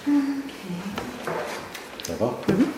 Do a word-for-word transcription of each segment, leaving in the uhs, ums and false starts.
Ça va? Mm-hmm.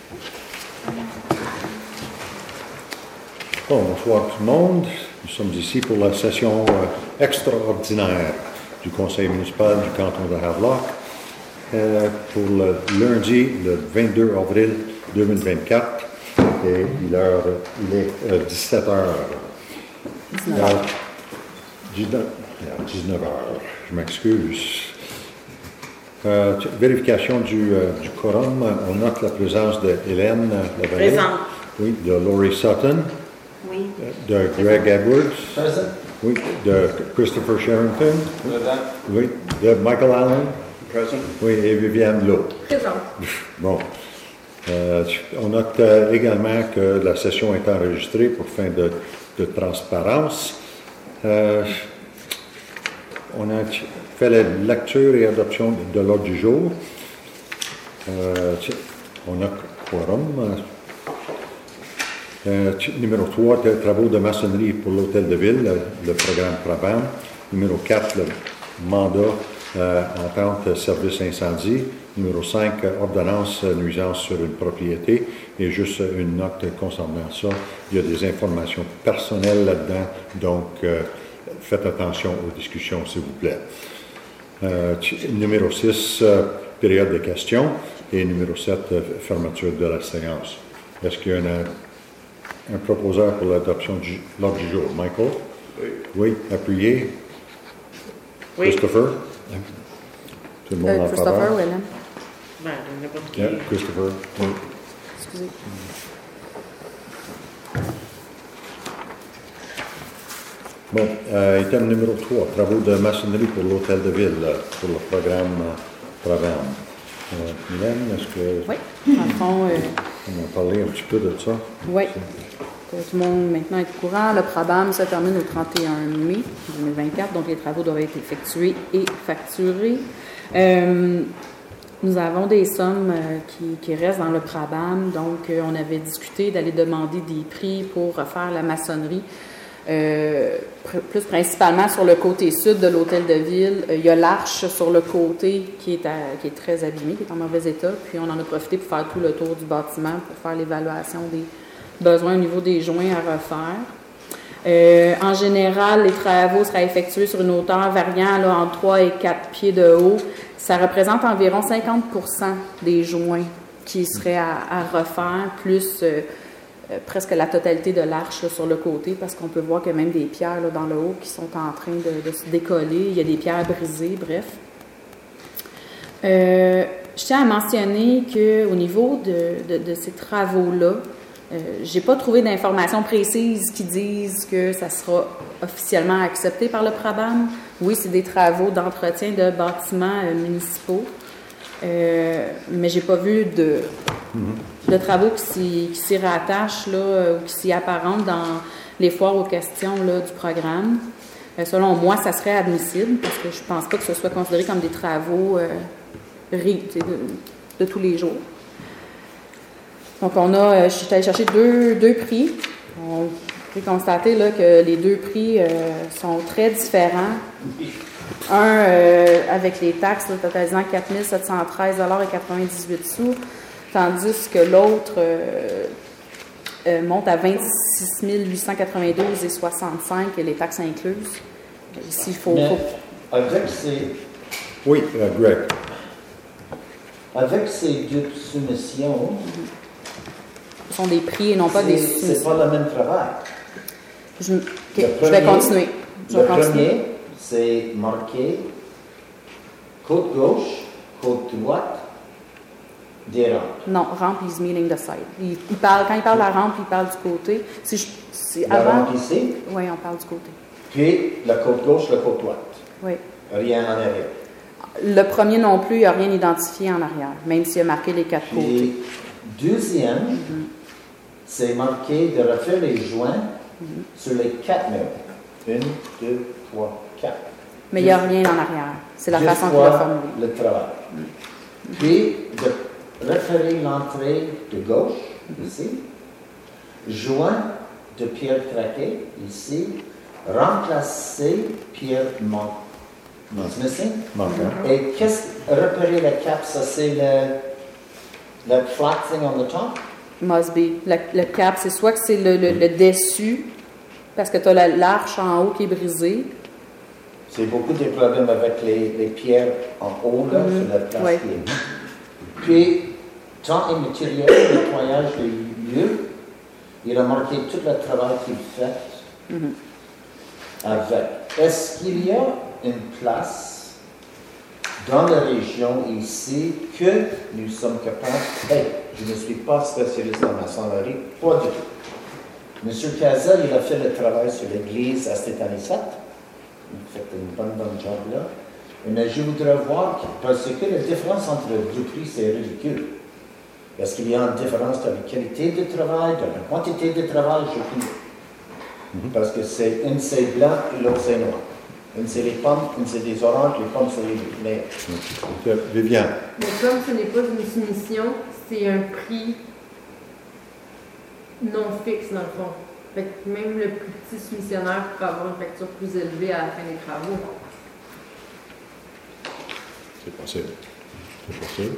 Bon, bonsoir tout le monde. Nous sommes ici pour la session euh, extraordinaire du Conseil municipal du canton de Havelock euh, pour le lundi, le vingt-deux avril deux mille vingt-quatre. Et il, heure, il est euh, dix-sept heures. dix-neuf heures. dix-neuf heures, je m'excuse. Euh, vérification du, euh, du quorum. On note la présence de Hélène Lavallée. Présente. Oui, de Laurie Sutton. Oui. De Greg Edwards. Present. Oui, de Christopher Sherrington. Present. Oui, de Michael Allen. Present. Oui, et Viviane Lowe. Présente. Bon. Euh, on note euh, également que la session est enregistrée pour fin de, de transparence. Euh, on a fait la lecture et adoption de, de l'ordre du jour. Euh, on a quorum. Euh, numéro trois, travaux de maçonnerie pour l'hôtel de ville, le, le programme Prabam. Numéro quatre, le mandat euh, entente service incendie. Numéro cinq, ordonnance nuisance sur une propriété. Et juste une note concernant ça, il y a des informations personnelles là-dedans, donc euh, faites attention aux discussions, s'il vous plaît. Euh, numéro six, euh, période de questions. Et numéro sept, euh, fermeture de la séance. Est-ce qu'il y a un, un proposeur pour l'adoption de l'ordre du jour? Michael? Oui. Oui, appuyé. Oui. Christopher? Tout le monde Euh, en Christopher faveur? ou Hélène? Ben, n'importe qui. Yeah, Christopher. Oui. Excusez. Bon, euh, item numéro trois, travaux de maçonnerie pour l'hôtel de ville, euh, pour le programme euh, Prabam. Euh, Hélène, est-ce que... Oui. Dans le fond, euh, on va parler un petit peu de ça? oui. Que tout le monde maintenant est au courant. Le Prabam se termine au trente et un mai deux mille vingt-quatre, donc les travaux doivent être effectués et facturés. Euh, nous avons des sommes euh, qui, qui restent dans le Prabam, donc euh, on avait discuté d'aller demander des prix pour refaire la maçonnerie. Euh, pr- plus principalement sur le côté sud de l'hôtel de ville. Euh, il y a l'arche sur le côté qui est, à- qui est très abîmée, qui est en mauvais état. Puis on en a profité pour faire tout le tour du bâtiment pour faire l'évaluation des besoins au niveau des joints à refaire. Euh, en général, les travaux seraient effectués sur une hauteur variant là, entre trois et quatre pieds de haut. Ça représente environ cinquante pour cent des joints qui seraient à, à refaire, plus euh, euh, presque la totalité de l'arche là, sur le côté, parce qu'on peut voir qu'il y a même des pierres là, dans le haut qui sont en train de, de se décoller. Il y a des pierres brisées, bref. Euh, je tiens à mentionner qu'au niveau de, de, de ces travaux-là, Euh, j'ai pas trouvé d'informations précises qui disent que ça sera officiellement accepté par le Prabam. Oui, c'est des travaux d'entretien de bâtiments euh, municipaux, euh, mais j'ai pas vu de, de travaux qui s'y, qui s'y rattachent là, ou qui s'y apparentent dans les foires aux questions là, du programme. Euh, selon moi, ça serait admissible parce que je pense pas que ce soit considéré comme des travaux euh, ré- de, de tous les jours. Donc, on a, je suis allée chercher deux, deux prix. On peut constater là, que les deux prix euh, sont très différents. Un euh, avec les taxes, là, totalisant quatre mille sept cent treize dollars quatre-vingt-dix-huit sous, tandis que l'autre euh, euh, monte à vingt-six mille huit cent quatre-vingt-douze et soixante-cinq, et les taxes incluses. Ici, il faut... Mais faut... avec ces, Oui, euh, Greg. avec ces deux soumissions, Ce sont des prix et non pas c'est, des c'est soumissions. pas le même travail. Je, ok, Le je vais premier- continuer. Je Le vais continuer. premier, c'est marqué côte gauche, côte droite, des rampes. Non, rampe is meaning the side. Il, il parle, quand il parle de la rampe, il parle du côté. Si je, c'est La avant. rampe ici, Oui, on parle du côté. puis la côte gauche, la côte droite. Oui. Rien en arrière. Le premier non plus, il n'y a rien identifié en arrière, même s'il a marqué les quatre côtés. Puis, deuxième, Mhm. c'est marqué de refaire les joints Mhm. sur les quatre murs. Une, deux, trois, quatre. Mais il n'y a rien en arrière. C'est la Juste façon qu'il a voir formulé. le travail. Puis, de référer l'entrée de gauche, ici. Joint de pierre craquée, ici. Remplacer pierre man- It's missing. Manquant. Et qu'est-ce repérer le cap, ça c'est le, le flat thing on the top? Must be. Le, le cap, c'est soit que c'est le, le, le dessus, parce que tu as l'arche en haut qui est brisée. C'est beaucoup de problèmes avec les, les pierres en haut, là, Mm-hmm. sur la place Ouais. qui est. Puis, temps et matériel, le nettoyage de lieu, il a marqué tout le travail qu'il fait Mm-hmm. avec. Est-ce qu'il y a une place dans la région ici que nous sommes capables? Hey, je ne suis pas spécialiste en maçonnerie, pas du tout. Monsieur Casa, il a fait le travail sur l'église à Stéphanie-Sept. Il a fait une bonne, bonne job là. Mais je voudrais voir, que- parce que la différence entre les deux prix, c'est ridicule. Est-ce qu'il y a une différence dans la qualité de travail, dans la quantité de travail? Je ne Parce que c'est une c'est blanc et l'autre c'est noir. Une c'est les pommes, une c'est des oranges, les pommes c'est les lait. Donc, Viviane, Mais comme ce n'est pas une soumission, c'est un prix non fixe dans le fond. Fait que même le plus petit soumissionnaire pourrait avoir une facture plus élevée à la fin des travaux. c'est possible. C'est possible.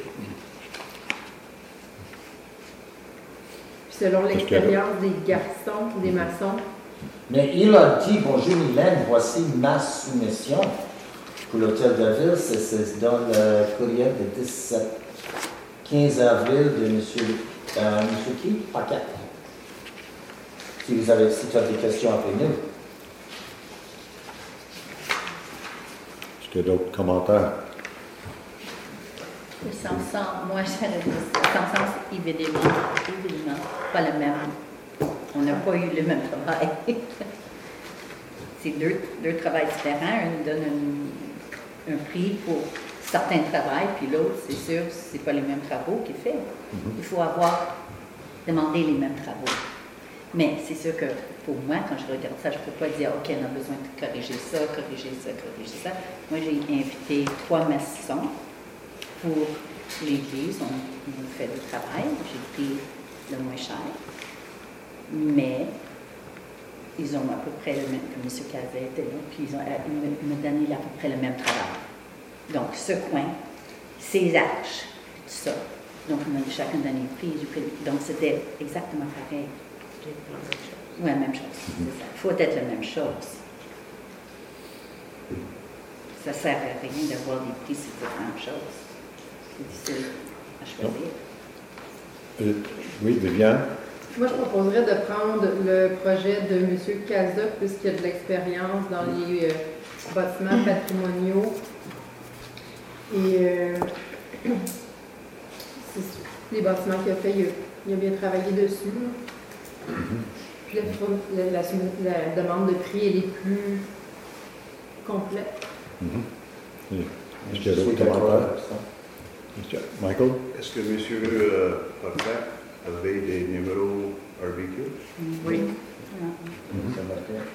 Puis selon Parce que- l'expérience des garçons, des maçons, Mais il a dit, bonjour Mylène, voici ma soumission pour l'hôtel de ville. C'est- C'est dans le courriel de dix-sept, quinze avril de M. Euh, monsieur qui? Paquet. Si vous avez, si tu as des questions, appelez-nous. Est-ce qu'il y a d'autres commentaires? Le sens, moi, je le sens, évidemment, évidemment, pas le même. On n'a pas eu le même travail. C'est deux, deux travails différents. Un nous donne un, un prix pour certains travails, puis l'autre, c'est sûr, c'est pas les mêmes travaux qu'il fait. Il faut avoir demandé les mêmes travaux. Mais c'est sûr que pour moi, quand je regarde ça, je ne peux pas dire, OK, on a besoin de corriger ça, corriger ça, corriger ça. Moi, j'ai invité trois maçons pour l'église. On, on fait du travail. J'ai pris le moins cher. Mais ils ont à peu près le même, comme M. Cazet était là, puis ils ont ils me- ils m'ont donné à peu près le même travail. Donc, ce coin, ces arches, tout ça. Donc, on a chacun donné un prix. j'ai pris- Donc, c'était exactement pareil. Oui, même chose. C'est ça. Il faut être la même chose. Ça ne sert à rien d'avoir des prix sur différentes choses. C'est difficile à choisir. Euh, oui, Viviane? moi je proposerais de prendre le projet de M. Casa, puisqu'il a de l'expérience dans les euh, bâtiments patrimoniaux. Et euh, c'est les bâtiments qu'il a fait, il a, il a bien travaillé dessus. là. Puis la, la, la, la demande de prix, elle est plus complète. Mm-hmm. Est-ce qu'il y a Je suis d'autres d'accord commentaires? avec ça. Monsieur Michael? Est-ce que M. Euh, Paquet avait des numéros R B Q? Oui. C'est marqué.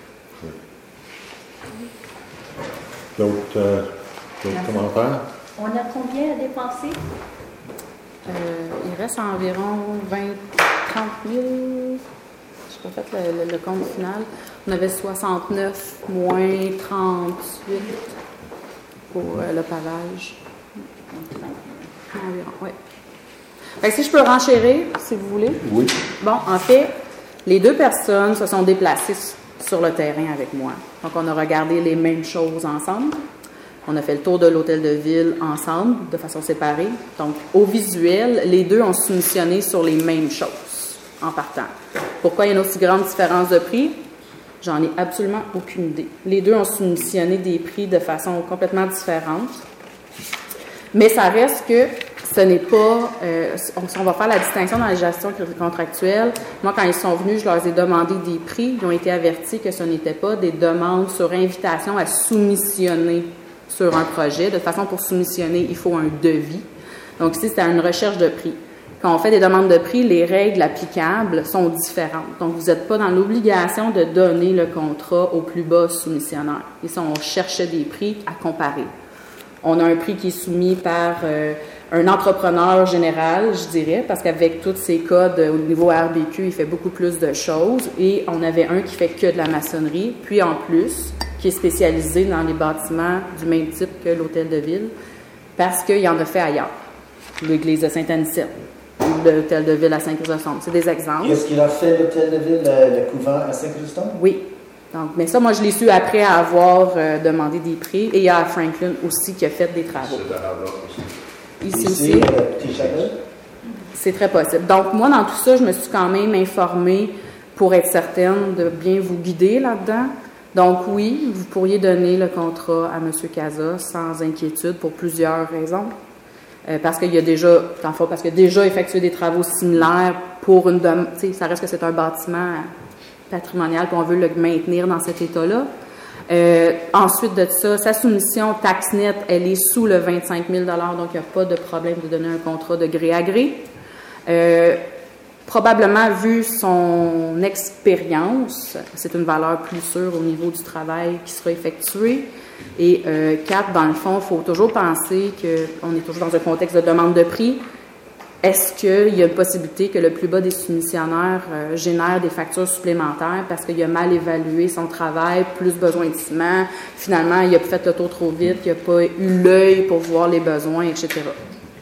D'autres euh, d'autres Merci. commentaires? On a combien à dépenser? Euh, il reste environ vingt, trente mille. Je n'ai pas fait le, le- le compte final. On avait soixante-neuf moins trente-huit pour euh, le pavage. Environ, oui. Fait que si je peux renchérir, si vous voulez. Oui. Bon, en fait, les deux personnes se sont déplacées s- sur le terrain avec moi. Donc, on a regardé les mêmes choses ensemble. On a fait le tour de l'hôtel de ville ensemble, de façon séparée. Donc, au visuel, les deux ont soumissionné sur les mêmes choses en partant. Pourquoi il y a une aussi grande différence de prix? J'en ai absolument aucune idée. Les deux ont soumissionné des prix de façon complètement différente. Mais ça reste que ce n'est pas... Euh, on, on va faire la distinction dans les gestions contractuelles. Moi, quand ils sont venus, je leur ai demandé des prix. Ils ont été avertis que ce n'était pas des demandes sur invitation à soumissionner sur un projet. De toute façon, pour soumissionner, il faut un devis. Donc ici, c'était une recherche de prix. Quand on fait des demandes de prix, les règles applicables sont différentes. Donc, vous n'êtes pas dans l'obligation de donner le contrat au plus bas soumissionnaire. Ici, on cherchait des prix à comparer. On a un prix qui est soumis par euh, un entrepreneur général, je dirais, parce qu'avec tous ces codes au niveau R B Q, il fait beaucoup plus de choses. Et on avait un qui fait que de la maçonnerie. Puis, en plus, qui est spécialisé dans les bâtiments du même type que l'Hôtel de Ville, parce qu'il en a fait ailleurs. L'église de Saint-Anicette, l'Hôtel de Ville à Saint-Chrysostome. C'est des exemples. Est-ce qu'il a fait l'Hôtel de Ville, le, le couvent à Saint-Chrysostome? Oui. Donc, mais ça, moi, je l'ai su après avoir euh, demandé des prix. Et il y a Franklin aussi qui a fait des travaux. C'est à la aussi. Ici, Ici, aussi, le petit chapelle? c'est très possible. Donc, moi, dans tout ça, je me suis quand même informée pour être certaine de bien vous guider là-dedans. Donc, oui, vous pourriez donner le contrat à M. Casa sans inquiétude pour plusieurs raisons. Euh, parce qu'il y a déjà, dans le fond, parce qu'il a déjà effectué des travaux similaires pour une demande. Tu sais, ça reste que c'est un bâtiment patrimonial, puis on veut le maintenir dans cet état-là. Euh, ensuite de ça, sa soumission taxe nette, elle est sous le vingt-cinq mille dollars, donc il n'y a pas de problème de donner un contrat de gré à gré. Euh, probablement, vu son expérience, c'est une valeur plus sûre au niveau du travail qui sera effectué. Et euh, quatre, dans le fond, il faut toujours penser qu'on est toujours dans un contexte de demande de prix. Est-ce qu'il y a une possibilité que le plus bas des soumissionnaires euh, génère des factures supplémentaires parce qu'il a mal évalué son travail, plus besoin de ciment, finalement, il a fait le tour trop vite, il n'a pas eu l'œil pour voir les besoins, et cetera.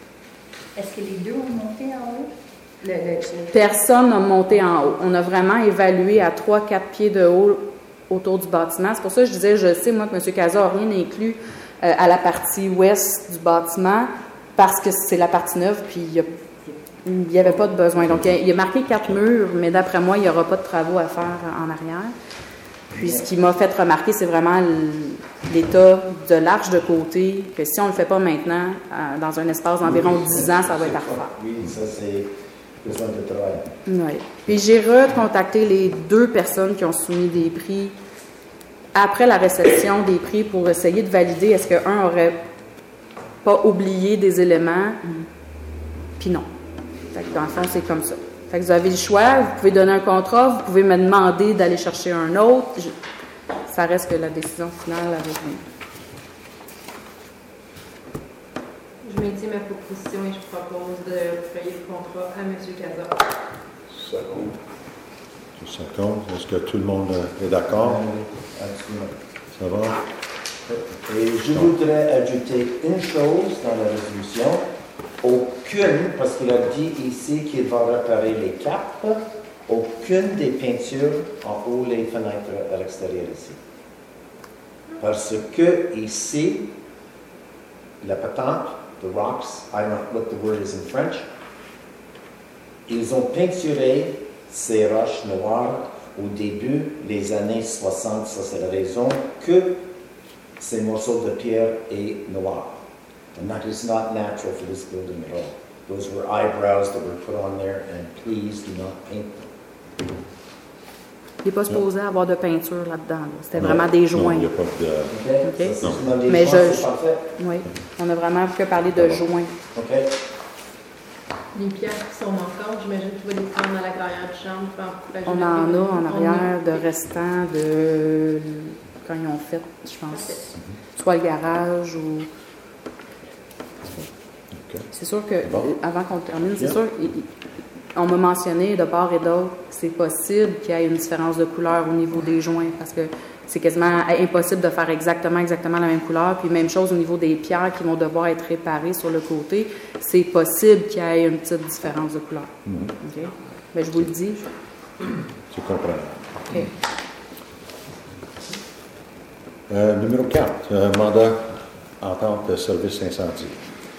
Est-ce que les deux ont monté en haut? Le, le, Personne n'a monté en haut. On a vraiment évalué à trois quatre pieds de haut autour du bâtiment. C'est pour ça que je disais, je sais, moi, que M. Casa n'a rien inclus euh, à la partie ouest du bâtiment parce que c'est la partie neuve, puis il y a Il n'y avait pas de besoin. Donc, il a marqué quatre murs, mais d'après moi, il n'y aura pas de travaux à faire en arrière. Puis, ce qui m'a fait remarquer, c'est vraiment l'état de l'arche de côté, que si on ne le fait pas maintenant, dans un espace d'environ dix ans, ça va être à refaire. Oui, ça, c'est besoin de travail. Oui. Puis, j'ai recontacté les deux personnes qui ont soumis des prix après la réception des prix pour essayer de valider est-ce qu'un n'aurait pas oublié des éléments. Puis non. Fait que dans le fond, c'est comme ça. Fait que vous avez le choix, vous pouvez donner un contrat, vous pouvez me demander d'aller chercher un autre. Je, ça reste que la décision finale avec vous. Je maintiens ma proposition et je propose de payer le contrat à M. Casa. Ça compte. Ça compte. Est-ce que tout le monde est d'accord? Oui, absolument. Ça va? Et je voudrais ajouter une chose dans la résolution. Aucune, parce qu'il a dit ici qu'il va réparer les capes, aucune des peintures en haut les fenêtres à l'extérieur ici. Parce que ici, la patente, the rocks, I don't know what the word is in French, ils ont peinturé ces roches noires au début des années soixante. Ça, c'est la raison que ces morceaux de pierre est noir. And that is not natural for this building at all. Those were eyebrows that were put on there, and please do not paint them. Il n'est pas supposé avoir de peinture là-dedans. Là. C'était vraiment des joints. Non, il n'y a pas de... OK? OK. Ça, c'est dans des Mais joints, je- c'est parfait. Oui. On a vraiment que parler de joints. OK? Les pierres qui sont manquantes, j'imagine qu'il va les prendre dans la carrière de chambre. pour encourager On la en a féminine. en On arrière a- de restants de quand ils ont fait, je pense, soit le garage ou. OK. C'est sûr que, Bon. avant qu'on termine, c'est Bien. sûr, il- il- on m'a mentionné de part et d'autre, c'est possible qu'il y ait une différence de couleur au niveau des joints parce que c'est quasiment impossible de faire exactement, exactement la même couleur. Puis même chose au niveau des pierres qui vont devoir être réparées sur le côté, c'est possible qu'il y ait une petite différence de couleur. Mhm. OK? Ben, je vous le dis. Tu comprends. OK. Euh, numéro quatre, euh, mandat entente de service incendie.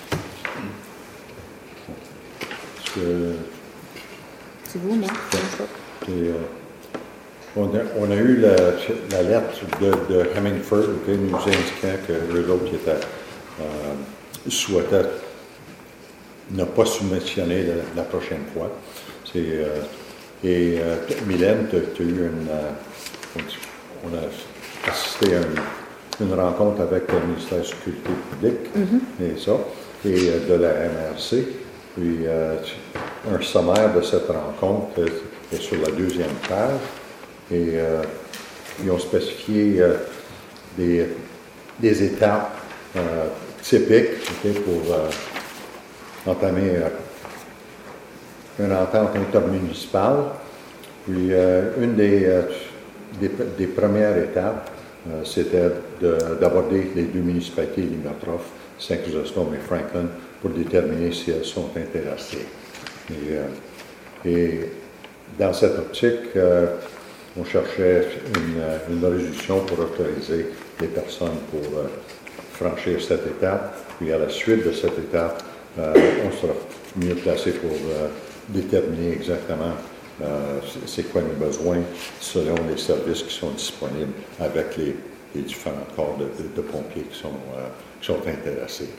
Est-ce que C'est vous, moi? Et, euh, on, a, on a eu la, la lettre de, de Hemingford, okay, nous indiquant que eux autres qui étaient, euh, souhaitaient ne pas soumissionner la, la prochaine fois. C'est, euh, et euh, Mylène, tu as eu une. Euh, on a assisté à une, une rencontre avec le ministère de la Sécurité publique Mm-hmm. et ça, et euh, de la M R C. Puis euh, un sommaire de cette rencontre euh, est sur la deuxième page. Et euh, ils ont spécifié euh, des, des étapes euh, typiques okay, pour euh, entamer euh, une entente intermunicipale. Puis euh, une des, euh, des, des premières étapes, euh, c'était de- d'aborder les deux municipalités limitrophes, Saint-Chrysostome et Franklin, pour déterminer si elles sont intéressées. Et, euh, et dans cette optique, euh, on cherchait une, une résolution pour autoriser les personnes pour euh, franchir cette étape. Puis à la suite de cette étape, euh, on sera mieux placé pour euh, déterminer exactement euh, c'est quoi nos besoins selon les services qui sont disponibles avec les, les différents corps de, de, de pompiers qui sont, euh, qui sont intéressés.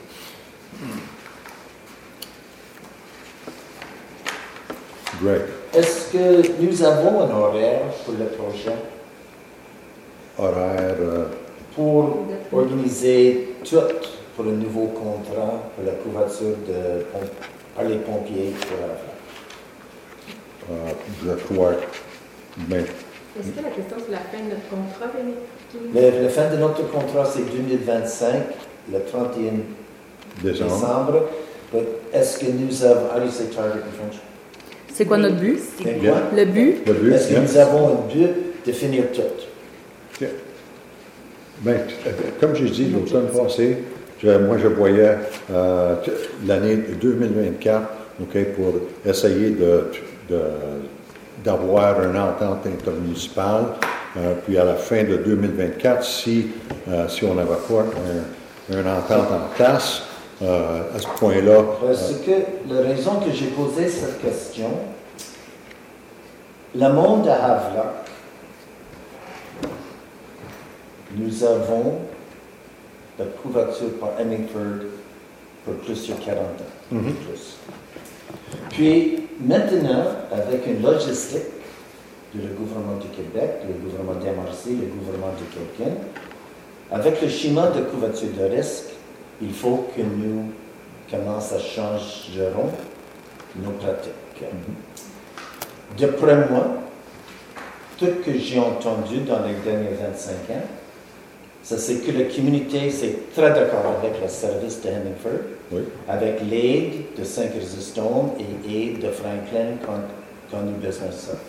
Greg. Est-ce que nous avons un horaire pour le projet Horaire, euh, pour organiser tout pour le nouveau contrat pour la couverture de, pom- par les pompiers pour la euh, je crois, mais Est-ce que la question c'est la fin de notre contrat, Véronique? Le, le fin de notre contrat, c'est deux mille vingt-cinq, le trente et un décembre. décembre. But est-ce que nous avons... How do you say target in French? C'est quoi notre but? C'est Bien. quoi? Le but? Le but, Est-ce que hein? nous avons un but de finir tout? Ben, euh, comme j'ai dit l'automne passé, je- moi je voyais euh, t- l'année deux mille vingt-quatre, ok, pour essayer de, de- d'avoir une entente intermunicipale. Euh, puis à la fin de deux mille vingt-quatre, si, euh, si on n'avait pas un- une entente en place, euh, à ce point-là, Parce que la raison que j'ai posé cette question, le monde à Havelock, nous avons la couverture par Hemingford pour plus de quarante ans. Mhm. Plus. Puis maintenant, avec une logistique du gouvernement du Québec, le gouvernement d'M R C, le gouvernement de Kilkenny, avec le schéma de couverture de risque, il faut que nous commençons à changer nos pratiques. D'après moi, tout ce que j'ai entendu dans les derniers vingt-cinq ans, ça, c'est que la communauté est très d'accord avec le service de Hemingford, oui, avec l'aide de Saint-Chrysostome et l'aide de Franklin quand, quand nous avons besoin de ça.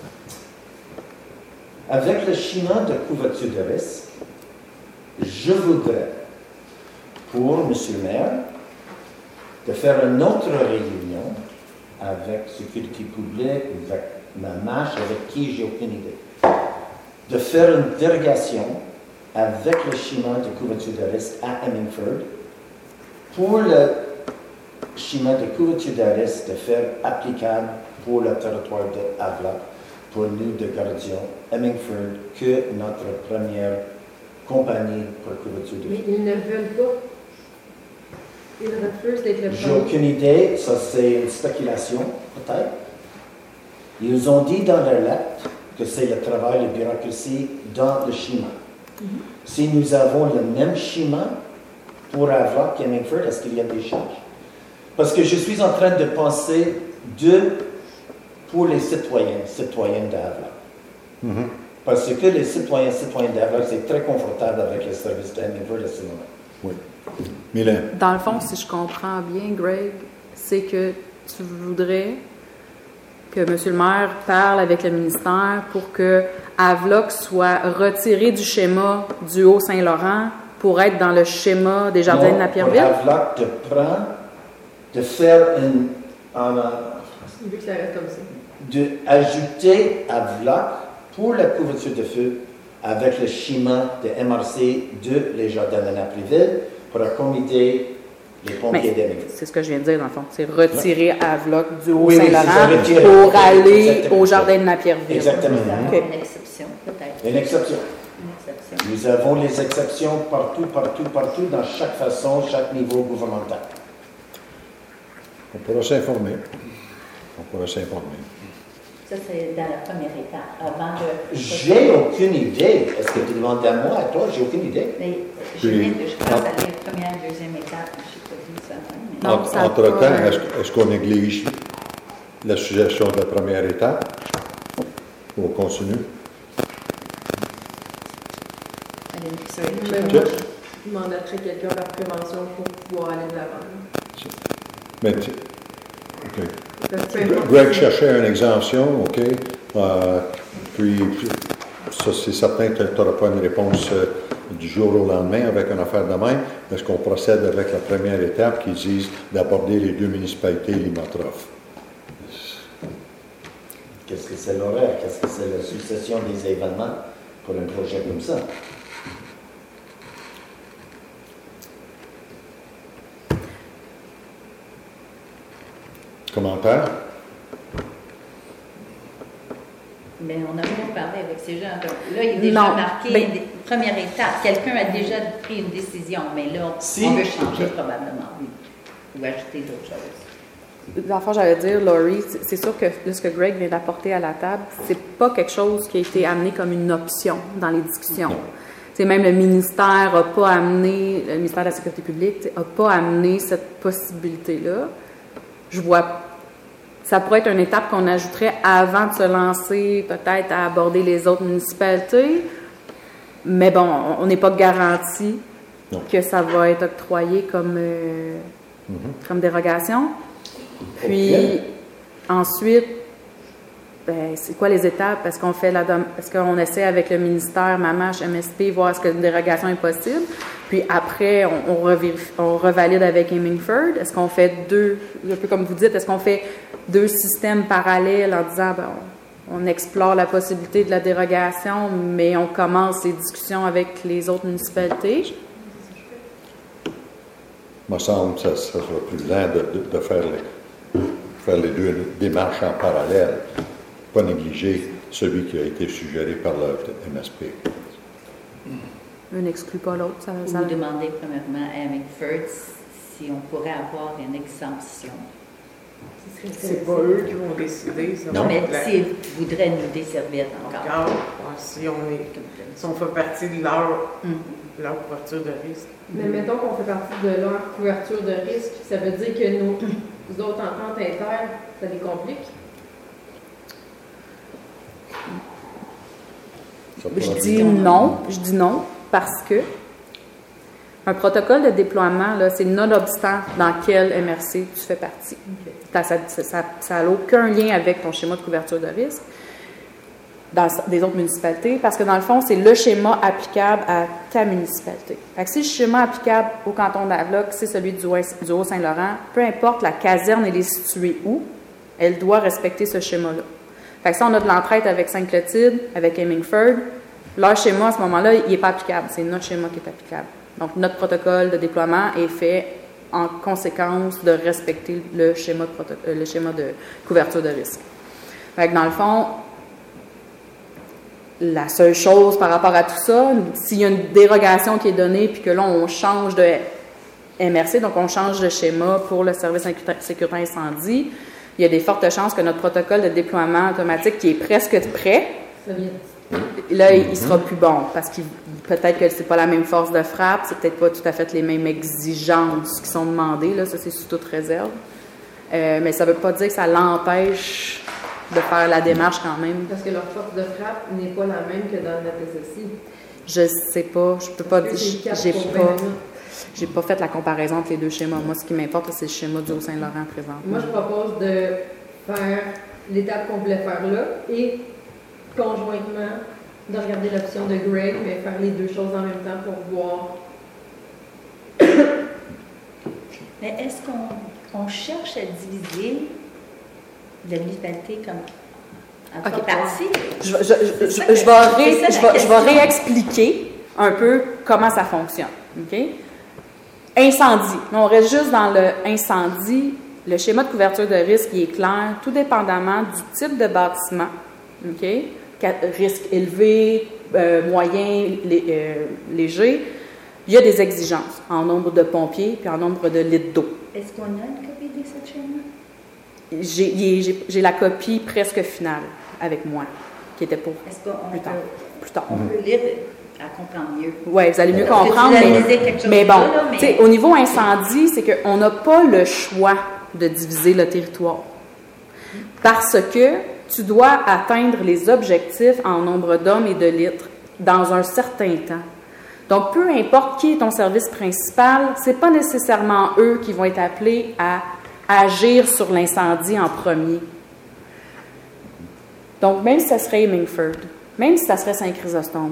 Avec le schéma de couverture de risque, je voudrais, pour M. le maire, de faire une autre réunion avec Sécurité publique, avec ma marche, avec qui j'ai aucune idée, de faire une dérogation avec le schéma de couverture de risque à Hemingford pour le schéma de couverture de risque de faire applicable pour le territoire de Havelock, pour nous de gardiens Hemingford, que notre première compagnie pour couverture de Mais risque. ils ne veulent pas. Ils refusent d'être le J'ai premier. aucune idée, ça c'est une spéculation, peut-être. Ils ont dit dans leur lettre que c'est le travail de bureaucratie dans le schéma. Si nous avons le même schéma pour avoir Hemingford, est-ce qu'il y a des charges? Parce que je suis en train de penser de pour les citoyens, citoyennes d'Havelock. Mhm. Parce que les citoyens, citoyennes d'Havelock, c'est très confortable avec les services de Hemingford à ce moment. oui. Mylène. Dans le fond, si je comprends bien, Greg, c'est que tu voudrais que M. le maire parle avec le ministère pour que Havelock soit retiré du schéma du Haut-Saint-Laurent pour être dans le schéma des jardins Non, de la Pierreville? Pour Havelock de prendre, de faire une, en, euh, Il veut que ça reste comme ça. de ajouter Havelock pour la couverture de feu avec le schéma de M R C de les jardins de la Pierreville pour accommoder les pompiers Mais d'Hemingford. c'est ce que je viens de dire, dans le fond. C'est retirer Havelock du Oui, oui, c'est ça, Haut-Saint-Laurent retirer. pour aller Exactement. au jardin de la Pierreville. Exactement. Nous avons Ok. une exception, peut-être. Une exception. Une exception. Nous avons les exceptions partout, partout, partout, dans chaque façon, chaque niveau gouvernemental. On pourra s'informer. On pourra s'informer. Ça, c'est dans la première étape. Avant de. J'ai aucune idée. Est-ce que tu demandes à moi, à toi? J'ai aucune idée. Mais je viens de, je pense à la première, deuxième étape. Je n'ai pas dit ça. Mais Non, Entre- ça a Entre-temps, pas- est-ce, est-ce qu'on néglige la suggestion de la première étape? Ou on continue? elle est- sorry, je sais Mais pas. moi, je mandaterais quelqu'un par prévention pour pouvoir aller de l'avant. Mais tu- OK. Parce que peu importe Greg si- cherchait une exemption, OK. Euh, puis, puis, ça, c'est certain que tu n'auras pas une réponse euh, du jour au lendemain avec une affaire de même? Est-ce qu'on procède avec la première étape qui disent d'aborder les deux municipalités limitrophes? Qu'est-ce que c'est l'horaire? Qu'est-ce que c'est la succession des événements pour un projet comme ça? Commentaire? Mais on a pas parlé avec ces gens. Donc, là, il est déjà Non, marqué ben- une première étape. Quelqu'un a déjà pris une décision, mais là, Si. on veut changer probablement, oui. Ou ajouter d'autres choses. Dans le fond, j'allais dire, Laurie, c'est c'est sûr que de ce que Greg vient d'apporter à la table, c'est pas quelque chose qui a été amené comme une option dans les discussions. C'est même le ministère n'a pas amené, le ministère de la Sécurité publique n'a pas amené cette possibilité-là. Je vois, ça pourrait être une étape qu'on ajouterait avant de se lancer peut-être à aborder les autres municipalités, mais bon, on n'est pas garanti Non. que ça va être octroyé comme, euh, Mm-hmm. comme dérogation. Puis Ok. ensuite, ben, c'est quoi les étapes? Est-ce qu'on fait la dem- est-ce qu'on essaie avec le ministère, MAMACH, M S P, voir est-ce que une dérogation est possible? Puis après, on, on, revérifie- on revalide avec Hemingford. Est-ce qu'on fait deux, un peu comme vous dites, est-ce qu'on fait deux systèmes parallèles en disant, ben, on, on explore la possibilité de la dérogation, mais on commence les discussions avec les autres municipalités? Il me semble que ça, ça sera plus lent de, de, de faire, les, faire les deux démarches en parallèle, pas négliger celui qui a été suggéré par le M S P. Un n'exclut pas l'autre. Ça, Vous ça- vous demandez premièrement à Hemingford si on pourrait avoir une exemption. C'est pas eux qui vont décider. Ça Non. va Mais être la- s'ils voudraient nous desservir encore. encore, ouais, si on est, si on fait partie de leur, Mhm. leur couverture de risque. Mais mettons qu'on fait partie de leur couverture de risque, ça veut dire que nos, nos autres ententes internes, ça les complique. Ça Je pourra- dis non, je dis non parce que un protocole de déploiement, là, c'est nonobstant dans quel M R C tu fais partie. Ça n'a ça, ça, ça n'a aucun lien avec ton schéma de couverture de risque dans des autres municipalités, parce que dans le fond, c'est le schéma applicable à ta municipalité. Fait que si le schéma applicable au canton d'Avloc, c'est celui du Haut- du Haut-Saint-Laurent, peu importe la caserne elle est située où, elle doit respecter ce schéma-là. Fait que si on a de l'entraide avec Sainte-Clotilde, avec Hemingford, leur schéma à ce moment-là, il n'est pas applicable. C'est notre schéma qui est applicable. Donc, notre protocole de déploiement est fait en conséquence de respecter le schéma de, proto- euh, le schéma de couverture de risque. Fait que dans le fond, la seule chose par rapport à tout ça, s'il y a une dérogation qui est donnée, puis que là, on change de M R C, donc on change de schéma pour le service sécurité incendie, il y a des fortes chances que notre protocole de déploiement automatique, qui est presque prêt, Ça vient là, il sera plus bon, parce que peut-être que c'est pas la même force de frappe, c'est peut-être pas tout à fait les mêmes exigences qui sont demandées, là, ça c'est sous toute réserve. Euh, mais ça veut pas dire que ça l'empêche de faire la démarche quand même. parce que leur force de frappe n'est pas la même que dans notre S S I. Je sais pas, je peux pas Parce que dire, c'est quatre j'ai pour pas, vingt minutes. j'ai pas fait la comparaison entre les deux schémas. Moi, ce qui m'importe, c'est le schéma du Haut-Saint-Laurent présent. Moi, je propose de faire l'étape qu'on voulait faire là et conjointement de regarder l'option de Greg, mais faire les deux choses en même temps pour voir. Mais est-ce qu'on on cherche à diviser la municipalité comme en trois Ok. parties? Je, je, je, C'est ça je- je que- vais, ré- c'est ça je la vais- je vais question. réexpliquer un peu comment ça fonctionne. OK? Incendie. On reste juste dans le incendie. Le schéma de couverture de risque il est clair, tout dépendamment du type de bâtiment. OK? Ca- Risque élevé, euh, moyen, lé- euh, léger. Il y a des exigences en nombre de pompiers puis en nombre de litres d'eau. Est-ce qu'on a une copie de cette schéma? J'ai il est- j'ai- j'ai la copie presque finale avec moi, qui était pour Est-ce qu'on plus peut, tard. Plus tard. on peut lire à comprendre mieux? Oui, vous allez mieux Parce que comprendre. tu Mais, disais quelque chose mais bon, là, là, mais- tu sais, au niveau incendie, c'est qu'on n'a pas le choix de diviser le territoire. Parce que tu dois atteindre les objectifs en nombre d'hommes et de litres dans un certain temps. Donc, peu importe qui est ton service principal, c'est pas nécessairement eux qui vont être appelés à agir sur l'incendie en premier. Donc, même si ça serait Hemingford, même si ça serait Saint-Chrysostome,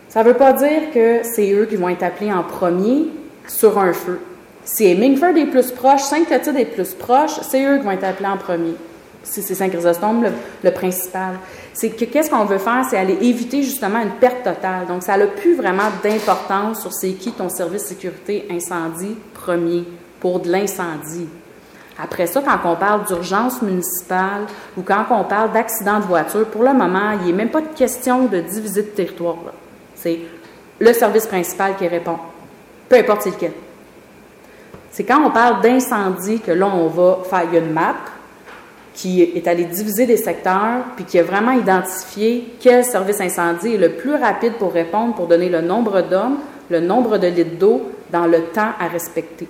Ça ne veut pas dire que c'est eux qui vont être appelés en premier sur un feu. Si Hemingford est plus proche, Sainte-Clotilde est plus proche, c'est eux qui vont être appelés en premier. Si c'est Saint-Chrysostome, le, le principal. C'est que qu'est-ce qu'on veut faire, c'est aller éviter justement une perte totale. Donc, ça n'a plus vraiment d'importance sur c'est qui ton service sécurité incendie premier pour de l'incendie. Après ça, quand on parle d'urgence municipale ou quand on parle d'accident de voiture, pour le moment, il n'est même pas de question de diviser de territoire. Là. C'est le service principal qui répond, peu importe c'est lequel. C'est quand on parle d'incendie que là, on va faire, il y a une map qui est allée diviser des secteurs, puis qui a vraiment identifié quel service incendie est le plus rapide pour répondre, pour donner le nombre d'hommes, le nombre de litres d'eau dans le temps à respecter.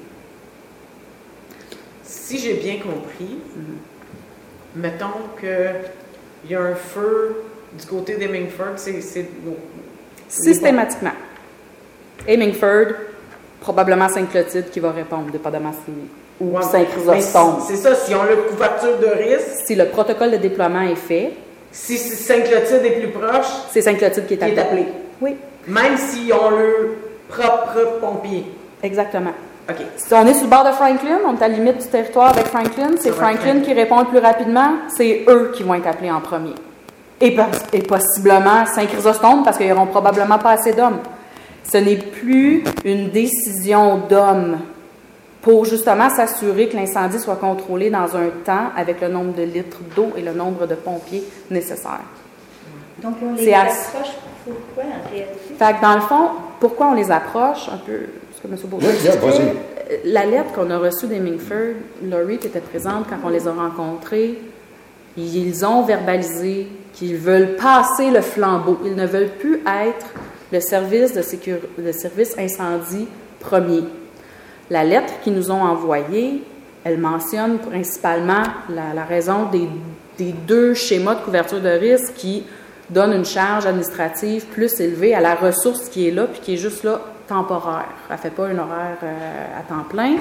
Si j'ai bien compris, mm-hmm. mettons qu'il y a un feu du côté d'Hemingford, c'est... c'est systématiquement. Hemingford, probablement Sainte-Clotilde qui va répondre, dépendamment si... ou ouais, Saint-Chrysostome. C'est ça, si on a une couverture de risque... Si le protocole de déploiement est fait... Si, si Sainte-Clotilde est plus proche... C'est Sainte-Clotilde qui est appelée. Qui est appelée. Oui. Même s'ils ont leur propre pompier. Exactement. OK. Si on est sur le bord de Franklin, on est à la limite du territoire avec Franklin, c'est Franklin, Franklin qui répond le plus rapidement, c'est eux qui vont être appelés en premier. Et, et possiblement Saint-Chrysostome, parce qu'ils n'auront probablement pas assez d'hommes. Ce n'est plus une décision d'hommes pour justement s'assurer que l'incendie soit contrôlé dans un temps avec le nombre de litres d'eau et le nombre de pompiers nécessaires. Donc, on les approche pourquoi, en réalité? Fait que dans le fond, pourquoi on les approche, un peu, ce que M. Beaulieu expliquait, la lettre qu'on a reçue d'Hemingford, Laurie qui était présente quand on les a rencontrés, ils ont verbalisé qu'ils veulent passer le flambeau. Ils ne veulent plus être le service de sécurité, le service incendie premier. La lettre qu'ils nous ont envoyée, elle mentionne principalement la, la raison des, des deux schémas de couverture de risque qui donnent une charge administrative plus élevée à la ressource qui est là, puis qui est juste là temporaire. Elle ne fait pas un horaire euh, à temps plein.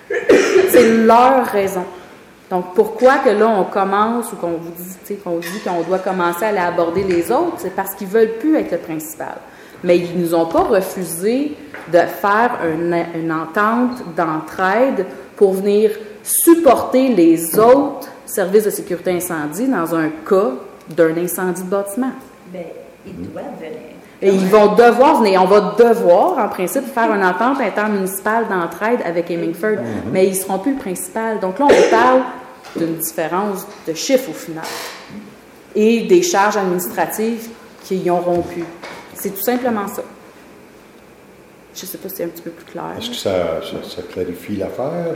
C'est leur raison. Donc, pourquoi que là, on commence ou qu'on vous dit, qu'on dit qu'on doit commencer à aller aborder les autres, c'est parce qu'ils ne veulent plus être le principal. Mais ils ne nous ont pas refusé de faire une, une entente d'entraide pour venir supporter les autres services de sécurité incendie dans un cas d'un incendie de bâtiment. Bien, ils doivent venir. Et ils vont devoir venir. On va devoir, en principe, faire une entente intermunicipale d'entraide avec Hemingford, mm-hmm. mais ils ne seront plus le principal. Donc là, on parle d'une différence de chiffres au final et des charges administratives qui y auront plus. C'est tout simplement ça. Je ne sais pas si c'est un petit peu plus clair. Est-ce que ça, ça, ça clarifie l'affaire?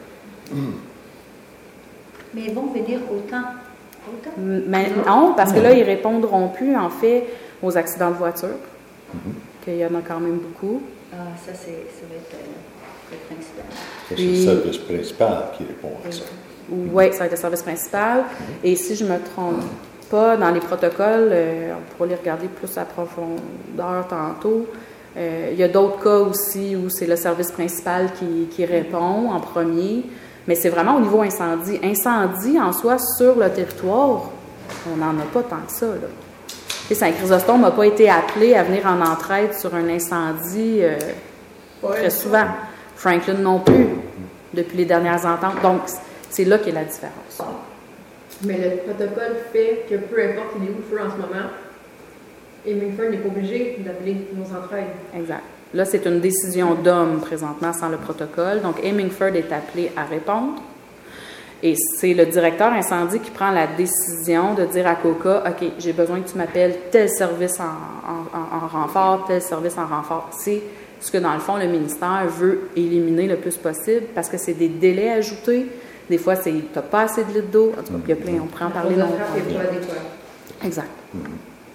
Mais ils vont venir autant. autant. Mais non, parce que là, ils ne répondront plus, en fait, aux accidents de voiture, mm-hmm. qu'il y en a quand même beaucoup. Ah, ça, c'est, ça va être euh, le principal. C'est Puis, le service principal qui répond à ça. Oui, ça va être le service principal. Mm-hmm. Et si je ne me trompe pas, dans les protocoles, euh, on pourra les regarder plus à profondeur tantôt. Euh, il y a d'autres cas aussi où c'est le service principal qui, qui répond en premier, mais c'est vraiment au niveau incendie. Incendie, en soi, sur le territoire, on n'en a pas tant que ça, là. Saint-Chrysostome n'a pas été appelé à venir en entraide sur un incendie euh, ouais, très souvent. Franklin non plus, depuis les dernières ententes. Donc, c'est là qu'est la différence. Mais le protocole fait que peu importe il est où le feu en ce moment, Hemingford n'est pas obligé d'appeler nos entraides. Exact. Là, c'est une décision d'homme présentement sans le protocole. Donc, Hemingford est appelé à répondre. Et c'est le directeur incendie qui prend la décision de dire à Coca, OK, j'ai besoin que tu m'appelles tel service en, en, en, en renfort, tel service en renfort. C'est ce que, dans le fond, le ministère veut éliminer le plus possible parce que c'est des délais ajoutés. Des fois, c'est tu n'as pas assez de litres d'eau. En tout cas, il y a plein, on prend en parler longtemps. Exact. Mm-hmm.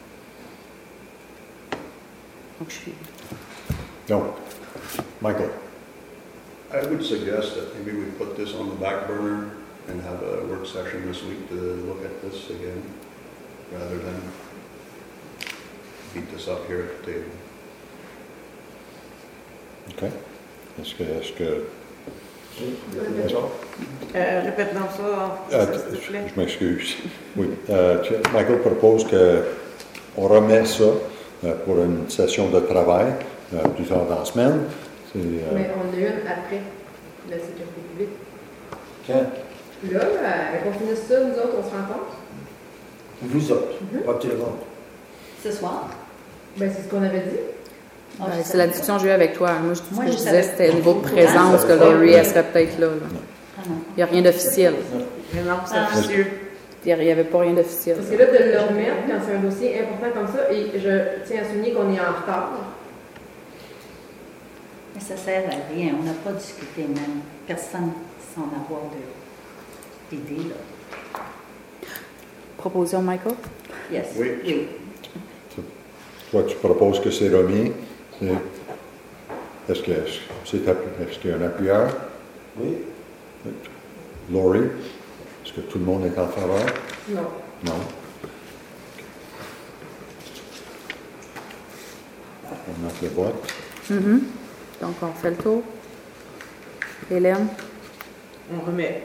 Donc, je suis... Donc, Michael. I would suggest that maybe we put this on the back burner and have a work session this week to look at this again, rather than beat this up here at the table. OK. Est-ce que... Est-ce que... Euh, répète-donc ça, euh, s'il te plaît. Je m'excuse. Oui. Euh, Michael propose qu'on remet ça euh, pour une session de travail euh, plus tard dans la semaine. C'est, euh, Mais on a eu une après la sécurité publique. Quand? Là, euh, qu'on finisse ça, nous autres, on se rencontre. Vous autres, Mhm. pas tout le monde. Ce soir? Ben, c'est ce qu'on avait dit. Ah, Ben, je c'est savais la pas. discussion que j'ai eue avec toi. Moi, je, ce Moi, que je je savais disais, c'était pas. au niveau de Ah, présence que ça, Laurie, ouais. elle serait peut-être là. là. Ah non. Il n'y a rien d'officiel. Mais non, c'est Ah. officieux. Il n'y avait pas rien d'officiel. Parce que là, de le remettre quand c'est un dossier important comme ça, et je tiens à souligner qu'on est en retard. Mais ça sert à rien. On n'a pas discuté même. Personne sans avoir de- d'idée, là. Proposition, Michael? Yes. Oui. Oui. Toi, tu proposes que c'est remis. Et Est-ce que c'est appu- est-ce qu'il y a un appuyeur? Oui. Laurie? Est-ce que tout le monde est en faveur? Non. Non. On note le vote. Mhm. Donc, on fait le tour. Hélène? On remet.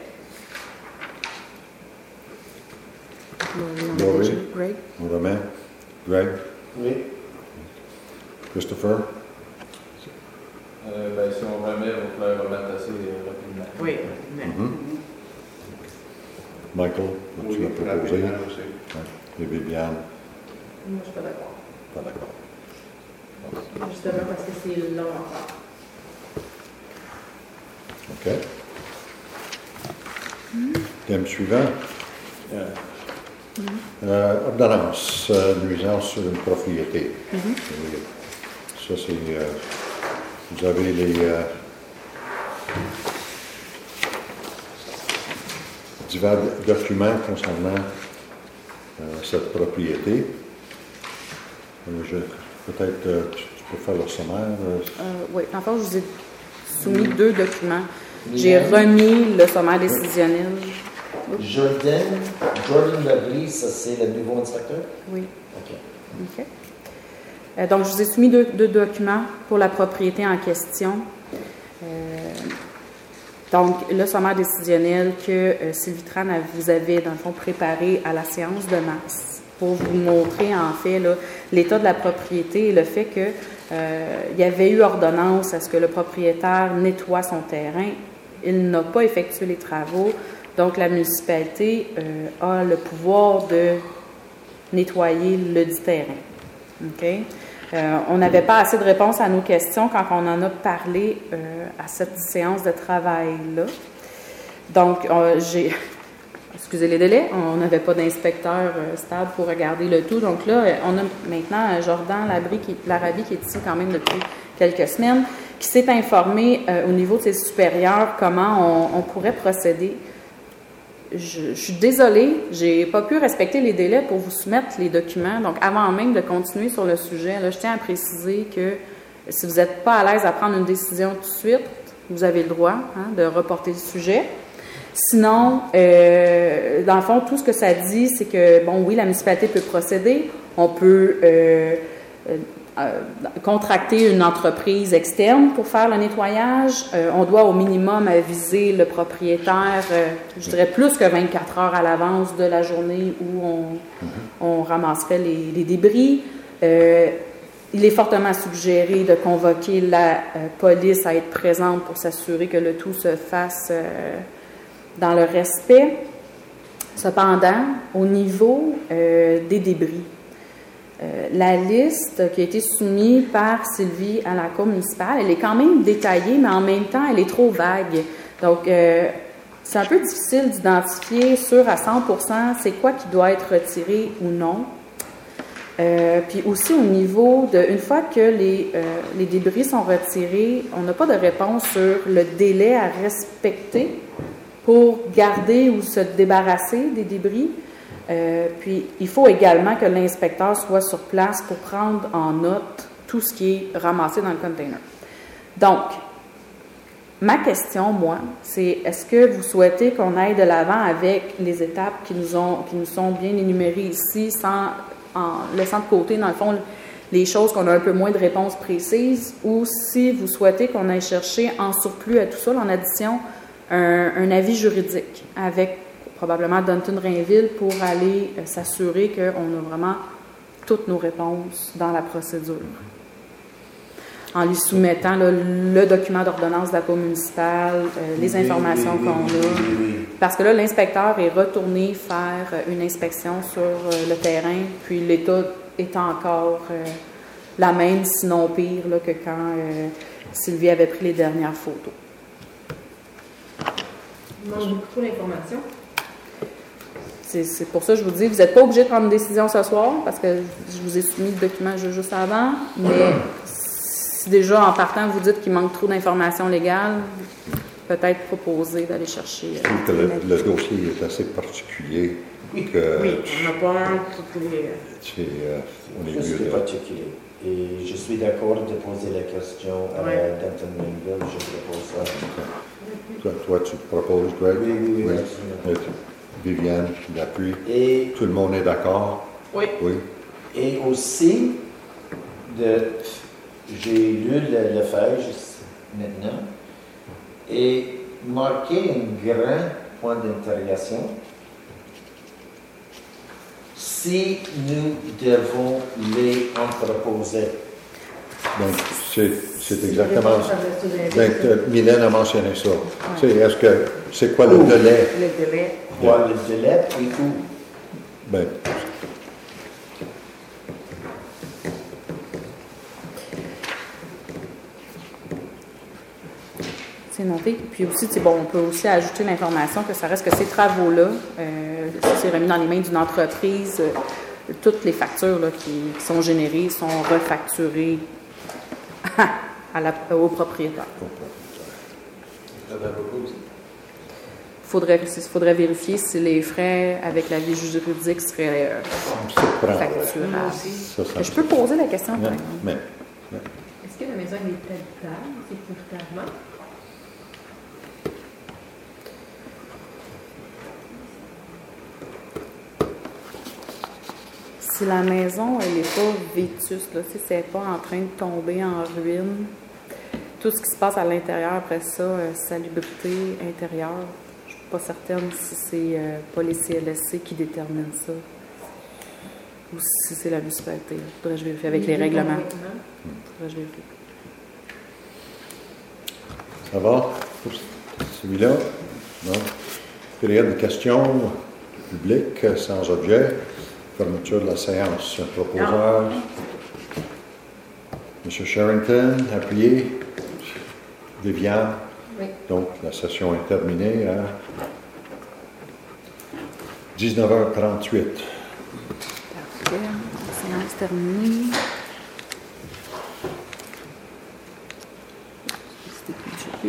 Laurie, on a Laurie. déjà. Greg? On remet. Greg? Oui. Christopher? Euh, ben, si on remet, il va falloir remettre assez euh, rapidement. Oui, mais. Mhm. Michael, tu l'as proposé. rapidement aussi. Ouais. Et Viviane, Moi, je suis pas d'accord. pas d'accord. Justement parce que c'est long encore. OK. Thème suivant. Euh, Euh, ordonnance, euh, nuisance sur une propriété. Et ça, c'est. euh, vous avez les. euh, divers documents concernant euh, cette propriété. Euh, je- peut-être euh, tu, tu peux faire le sommaire. euh, Euh, oui, en fait, je vous ai soumis deux documents. J'ai remis le sommaire décisionnel. Jordan, Jordan Lovely, ça c'est le nouveau inspecteur? Oui. OK. OK. Euh, donc, je vous ai soumis deux, deux documents pour la propriété en question. Euh, donc, le sommaire décisionnel que euh, Sylvie Tran a- vous avez, dans le fond, préparé à la séance de mars pour vous montrer, en fait, là, l'état de la propriété et le fait que euh, il y avait eu ordonnance à ce que le propriétaire nettoie son terrain. Il n'a pas effectué les travaux. Donc, la municipalité euh, a le pouvoir de nettoyer le dit terrain. OK? Euh, on n'avait pas assez de réponses à nos questions quand on en a parlé euh, à cette séance de travail-là. Donc, euh, j'ai... Excusez les délais, on n'avait pas d'inspecteur euh, stable pour regarder le tout. Donc là, euh, on a maintenant euh, Jordan Labrie qui, Larabie qui est ici quand même depuis quelques semaines, qui s'est informé euh, au niveau de ses supérieurs comment on, on pourrait procéder. Je, je suis désolée, j'ai pas pu respecter les délais pour vous soumettre les documents. Donc, avant même de continuer sur le sujet, là, je tiens à préciser que si vous n'êtes pas à l'aise à prendre une décision tout de suite, vous avez le droit hein, de reporter le sujet. Sinon, euh, dans le fond, tout ce que ça dit, c'est que, bon, oui, la municipalité peut procéder. On peut euh, euh, euh, contracter une entreprise externe pour faire le nettoyage. Euh, on doit au minimum aviser le propriétaire, euh, je dirais plus que vingt-quatre heures à l'avance de la journée où on, on ramasserait les, les débris. Euh, il est fortement suggéré de convoquer la euh, police à être présente pour s'assurer que le tout se fasse euh, dans le respect. Cependant, au niveau euh, des débris, euh, la liste qui a été soumise par Sylvie à la Cour municipale, elle est quand même détaillée, mais en même temps, elle est trop vague. Donc, euh, c'est un peu difficile d'identifier sûr à cent pour cent c'est quoi qui doit être retiré ou non. Euh, puis aussi au niveau de, une fois que les, euh, les débris sont retirés, on n'a pas de réponse sur le délai à respecter pour garder ou se débarrasser des débris. Euh, puis, il faut également que l'inspecteur soit sur place pour prendre en note tout ce qui est ramassé dans le container. Donc, ma question, moi, c'est est-ce que vous souhaitez qu'on aille de l'avant avec les étapes qui nous, ont, qui nous sont bien énumérées ici, sans, en laissant de côté, dans le fond, les choses qu'on a un peu moins de réponses précises, ou si vous souhaitez qu'on aille chercher en surplus à tout ça, en addition, un, un avis juridique avec probablement Dunton Rainville pour aller euh, s'assurer qu'on a vraiment toutes nos réponses dans la procédure. En lui soumettant là, le document d'ordonnance de la cour municipale, euh, les Oui, informations oui, oui, qu'on oui, a. oui, oui. Parce que là, l'inspecteur est retourné faire une inspection sur euh, le terrain, puis l'état est encore euh, la même, sinon pire, là, que quand euh, Sylvie avait pris les dernières photos. Il manque beaucoup d'informations. C'est, c'est pour ça que je vous dis, vous n'êtes pas obligé de prendre une décision ce soir, parce que je vous ai soumis le document juste, juste avant, mais si déjà en partant vous dites qu'il manque trop d'informations légales, peut-être proposer d'aller chercher. Je trouve que le, le dossier est assez particulier. Que Oui, on n'a pas un toutes les. c'est, euh, on est Je mieux suis de... particulier. Et je suis d'accord de poser la question à Ouais. Denton Mainville. Je propose ça. Toi, toi, tu proposes, Greg? Oui, oui, oui, Oui. absolument. Et tu- Viviane, l'appui. Et, Tout le monde est d'accord? Oui. Oui. et aussi, de, j'ai lu le, le fait juste maintenant et marqué un grand point d'interrogation. Si nous devons les entreposer. Donc, c'est, c'est exactement ça. ça. Donc, euh, Mylène a mentionné ça. C'est, est-ce que, c'est quoi le délai? Le délai. Quoi le délai et tout. Ben, C'est noté. Puis aussi, c'est bon, on peut aussi ajouter l'information que ça reste que ces travaux-là, euh, si c'est remis dans les mains d'une entreprise, euh, toutes les factures là, qui, qui sont générées sont refacturées à la, au propriétaire. Ça donne beaucoup aussi. Il faudrait, faudrait vérifier si les frais avec la vie juridique seraient euh, ça prend. facturables. Ça, ça, Je peux poser la question, par mais, exemple. mais, Est-ce que la maison elle est habitable sécuritairement? Si la maison, elle n'est pas vétuste, là, si c'est pas en train de tomber en ruine, tout ce qui se passe à l'intérieur, après ça, euh, salubrité intérieure, je ne suis pas certaine si c'est euh, pas les C L S C qui déterminent ça ou si c'est la municipalité. Faudrait que je vérifie avec les règlements. Faudrait que je vérifie. ça va pour celui-là? Non? Période de questions publiques sans objet. Fermeture de la séance. Proposeur. M. Sherrington, appuyé. Viviane. Oui. Donc, la session est terminée à dix-neuf heures trente-huit. Parfait. La séance terminée.